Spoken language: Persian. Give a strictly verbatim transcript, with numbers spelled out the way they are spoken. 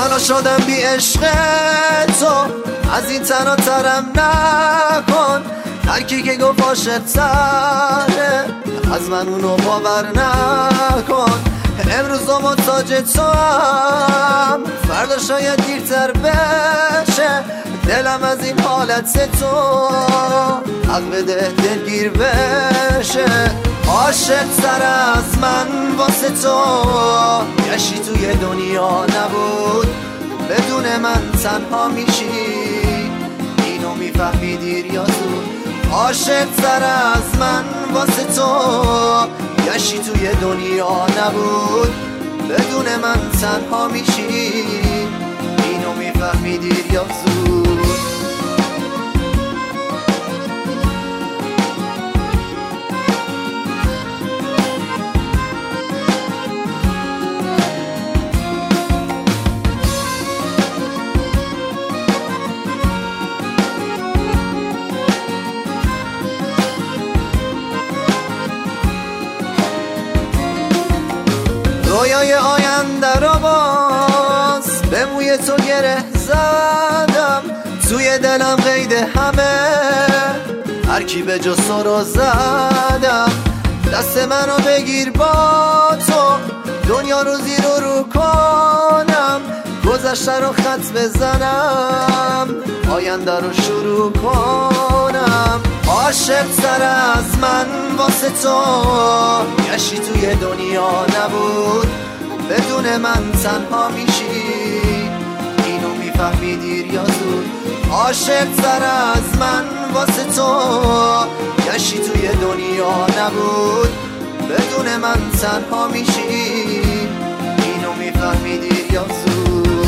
تنها شدم بی عشق تو، از این تنها ترم نکن. هرکی که گفت عاشق تره از من اونو باور نکن. امروز و محتاج تو هم، فردا شاید دیرتر بشه. دلم از این حالت تو حق بده دلگیر بشه. عاشق تر از من واسه تو گشتی توی دنیا نبود. بدون من تنها میشی، اینو میفهمی دیر یا زود. عاشق تر از من واسه تو گشتی توی دنیا نبود. بدون من تنها میشی، اینو میفهمی دیر یا زود. رویای آینده رو باز به موی تو گره زدم. توی دلم قید همه، هر کی به جز تو رو زدم. دست منو بگیر با تو، دنیا رو زیر و رو کنم. گذشته رو خط بزنم، آینده رو شروع کنم. عاشق تر از من واسه تو گشتی توی دنیا نبود. بدون من تنها میشی، اینو میفهمی دیر یا زود. عاشق تر از من واسه تو گشتی توی دنیا نبود. بدون من تنها میشی، اینو میفهمی دیر یا زود.